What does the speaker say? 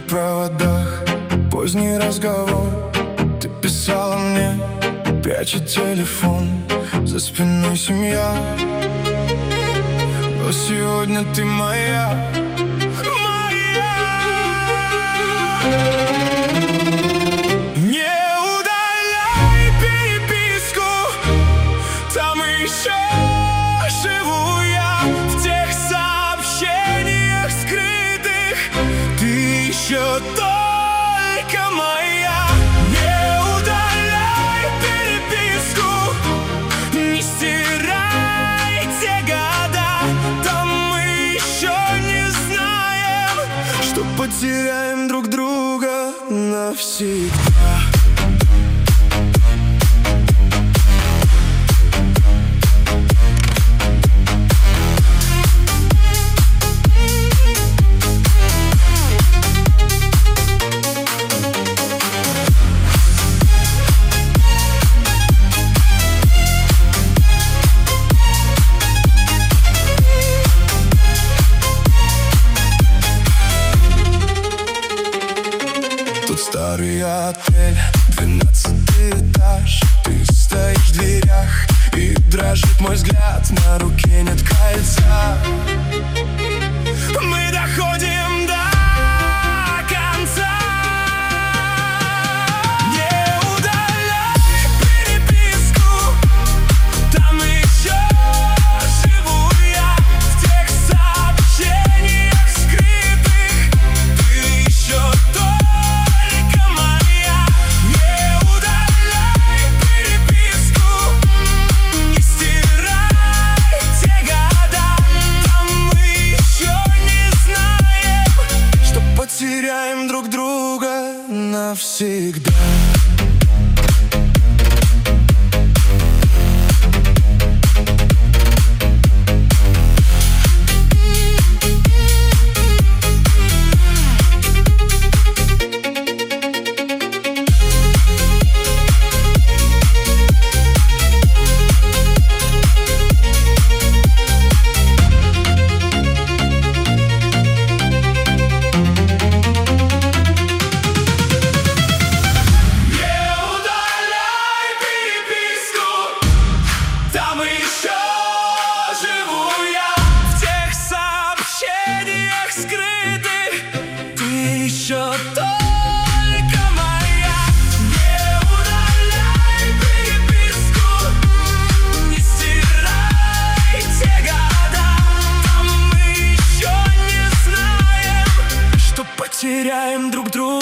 проводах, поздний разговор. Ты писала мне, пряча телефон, за спиной семья. Но сегодня ты моя. Не удаляй переписку, там еще живу я. В тех сообщениях скрытых ты еще только моя. Не удаляй переписку, не стирай те года. Там мы еще не знаем, что потеряем друг друга навсегда. Тут старый отель, 12-й этаж. Ты стоишь в дверях, и дрожит мой взгляд. На руке нет кольца. Мы доходим до конца. Не удаляй переписку, там еще живу я. В тех сообщениях скрытых ты еще только моя. Не удаляй переписку, не стирай те года. Там мы еще не знаем, что потеряем друг друга навсегда. Там еще живу я. В тех сообщениях скрытых ты еще только моя. Не удаляй переписку, не стирай те года. Там мы еще не знаем, что потеряем друг друга